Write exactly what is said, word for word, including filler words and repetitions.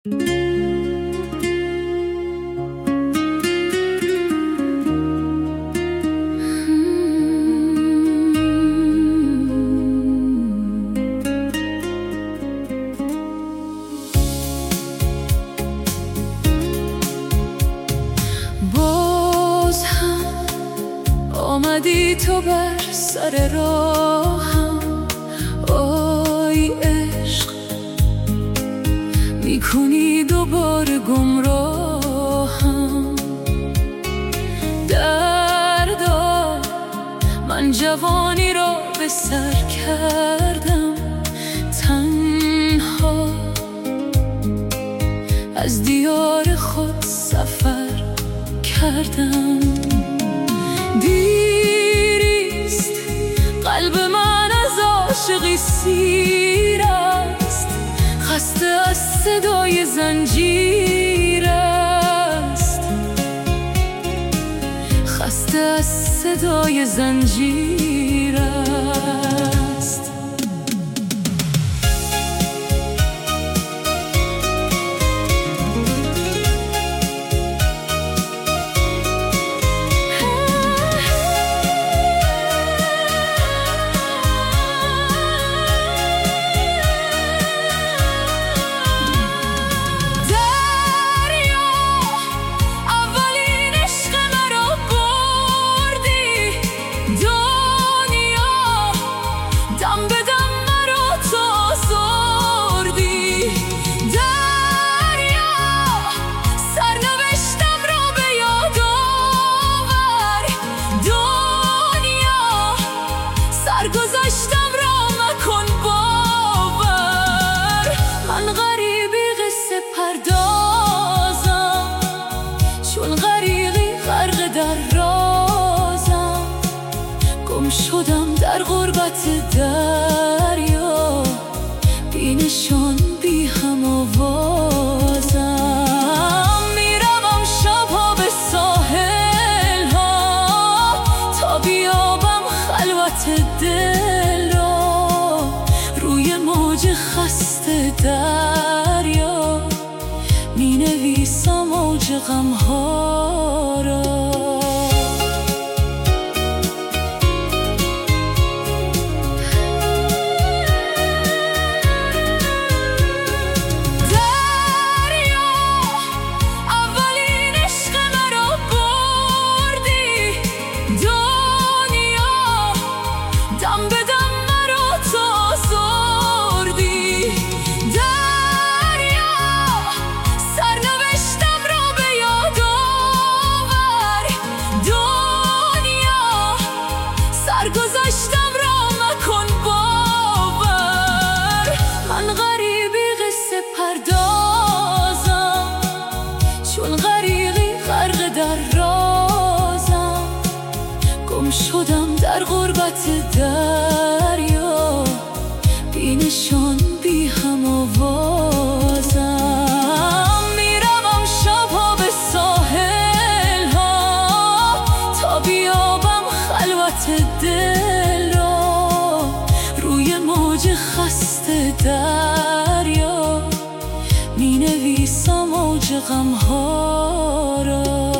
باز هم آمدی تو بر سر راهم، آی عشق میکنی دوباره گمراهم. دردا من جوانی را به سر کردم، تنها از دیار خود سفر کردم. دیریست قلب من از عاشقی سیر است، خسته از صدای زنجیر است، خسته از صدای زنجیر است. گذشتم را مکن باور، من غریبی قصه پردازم، چون غریقی غرق در رازم. گم شدم در غربت دریا، بی نشان بی هم آوازم. میروم شبها به ساحل ها تا بیابم خلوت دل را، روی موج خسته دریا می نویسم اوج غم ها را. گذشتم را مکن باور، من غریبی قصه پردازم، چون غریقی غرق در رازم. گم شدم در غربت دریا، بی نشان بی هم آوازم. میروم شبها به ساحل ها تا بیابم خلوت دل را، روی موج خسته دریا می نویسم اوج غم ها را.